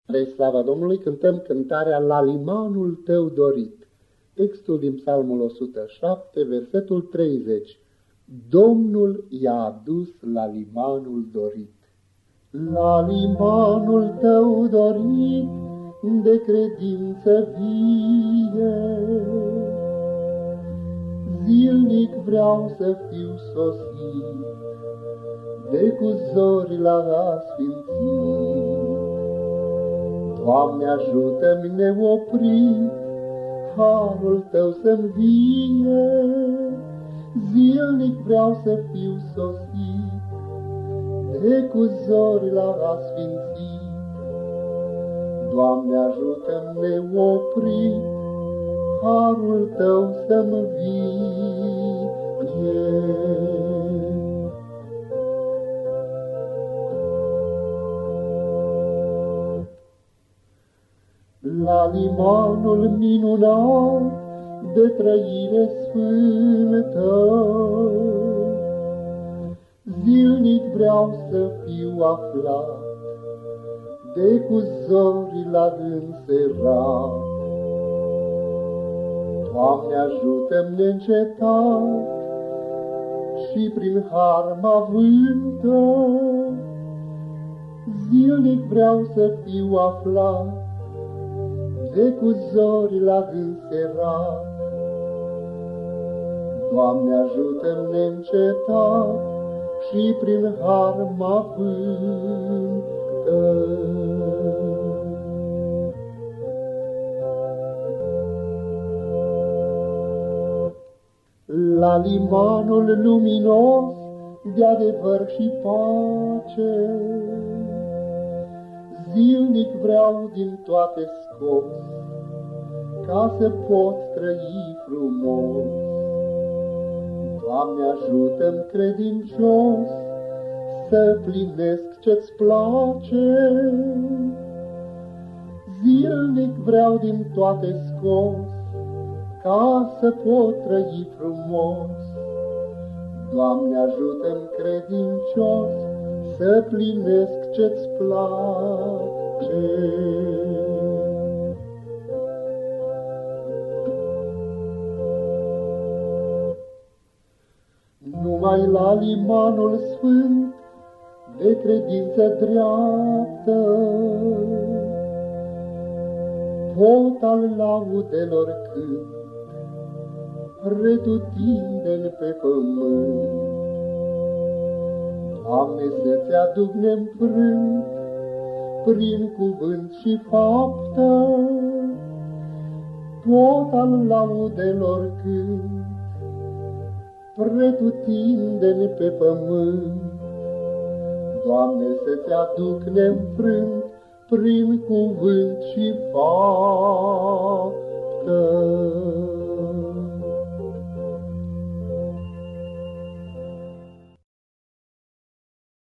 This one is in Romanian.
Spre slava Domnului cântăm cântarea La limanul tău dorit. Textul din Psalmul 107, versetul 30. Domnul i-a adus la limanul dorit. La limanul tău dorit, de credință vie, zilnic vreau să fiu sosit, de cu zori la sfințit. Doamne, ajută-mi neoprit, harul Tău să-mi vie, zilnic vreau să fiu sosit, de cu zori la sfințit. Doamne, ajută-mi neoprit, harul Tău să-mi vie. La limanul minunat de trăire sfântă, zilnic vreau să fiu aflat, de cu zori la înserat. Doamne, ajută-mi neîncetat și prin har mă avântă, zilnic vreau să fiu aflat, de cu zori la înserat. Doamne, ajută-mi neîncetat și prin har mă avântă. La limanul luminos de adevăr și pace, zilnic vreau din toate scos, ca să pot trăi frumos. Doamne, ajută-mi credincios să plinesc ce-ți place, zilnic vreau din toate scos, ca să pot trăi frumos. Doamne, ajută-mi credincios să plinesc ce-ți place. Numai la limanul sfânt de credință dreaptă pot al laudelor cânt, pretutindeni pe pământ. Doamne, să-ți aduc neînfrânt, prin cuvânt și faptă, tot al laudelor cânt, pretutindeni pe pământ. Doamne, să-ți aduc neînfrânt, prin cuvânt și faptă.